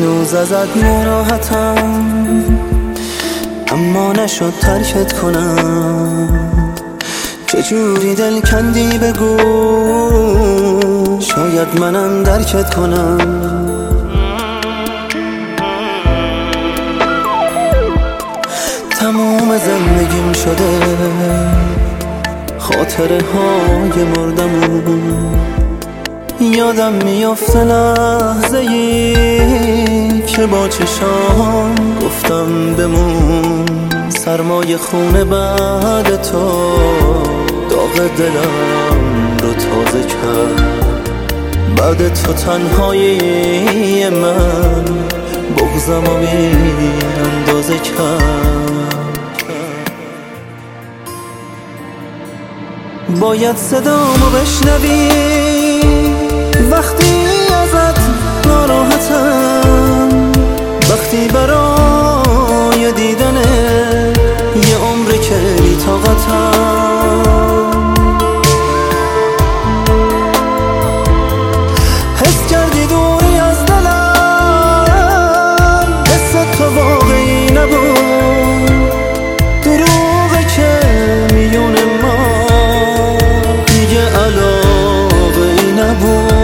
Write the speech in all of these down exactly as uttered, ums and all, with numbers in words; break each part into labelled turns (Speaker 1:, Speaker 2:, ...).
Speaker 1: هنوز ازت ناراحتم، اما نشد ترکت کنم. چجوری دل کندی بگو، شاید منم درکت کنم. تموم زندگیم شده خاطره های مردمون، یادم میافته لحظه ای که با چشام گفتم بمون. سرمای خونه بعد تو داغ دلم رو تازه کرد. بعد تو تنهایی من بغضم رو بی اندازه کرد. باید صدامو بشنوی وقتی ازت ناراحتم، وقتی برای دیدن یه عمر که بی طاقتم. حس کردی دوری از دلم، حس تو واقعی نبود. دروغه که میون ما دیگه علاقه ای نبود.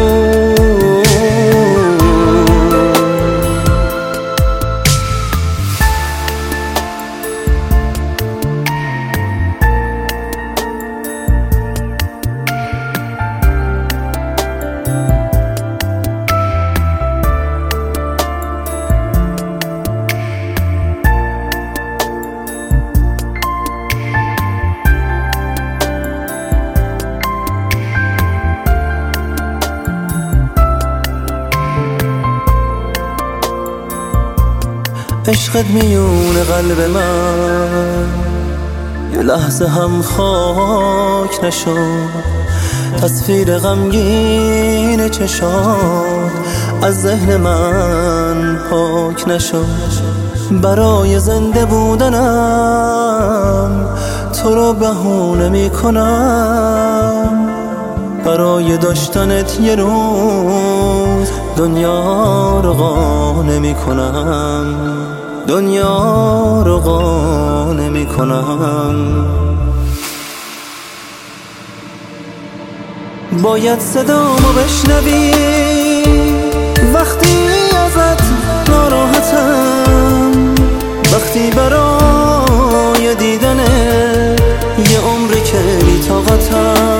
Speaker 1: عشقت میون قلب من یه لحظه هم خاک نشد. تصویر غمگین چشات از ذهن من پاک نشد. برای زنده بودنم تو رو بهونه میکنم، برای داشتنت یه روز دنیا رو قانع میکنم. دنیا رو قانع میکنم. باید صدامو بشنوی وقتی ازت ناراحتم، وقتی برای دیدن یه عمر که بی طاقتم.